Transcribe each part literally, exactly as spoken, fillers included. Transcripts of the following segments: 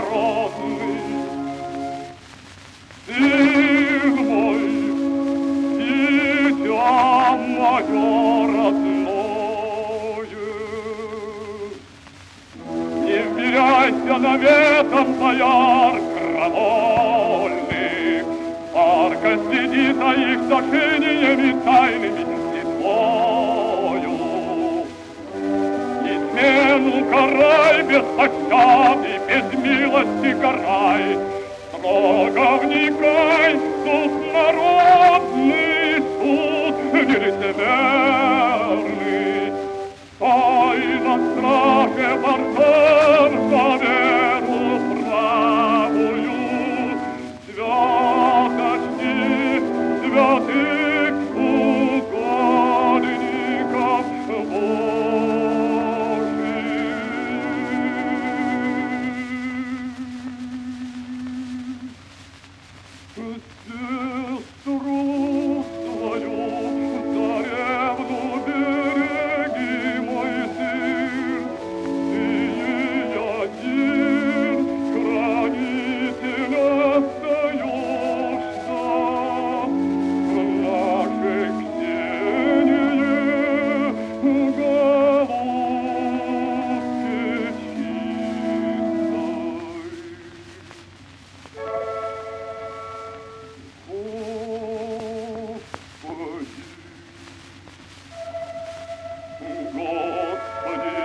народный. Сын мой, дитя мое родное, не вверяйся наветом бояр крамольных, парка следи за их сошениями тайными седьмою. Измену карай без пощады, без милости карай, строго вникай, суд народный, суд нелицемерный. Стой на страже борцов за веру правую, святости святых угодников Божьих. Сестру свою царевну береги, мой сын, ты один хранитель остаешься. Наше Ксении, голубке чистой. Господи,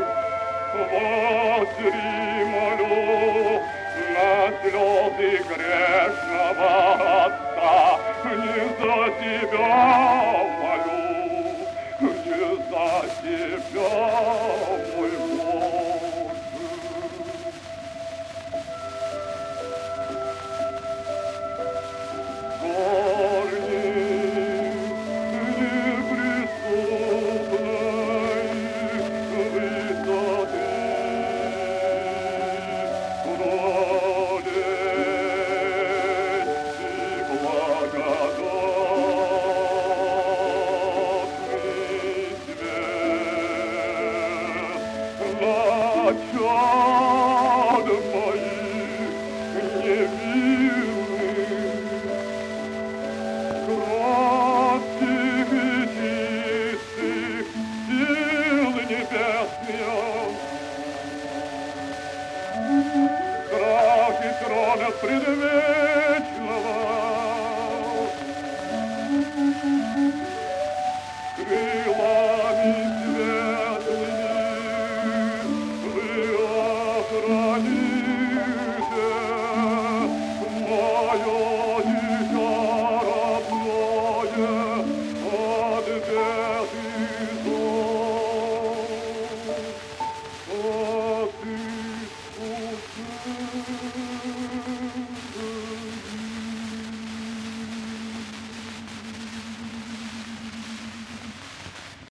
воззри, молю, на слезы грешного отца, не за тебя молю, не за тебя, мой Боже. Чад моих невинных, кратких и чистых сил небесных, страхи трона предвечного, крыло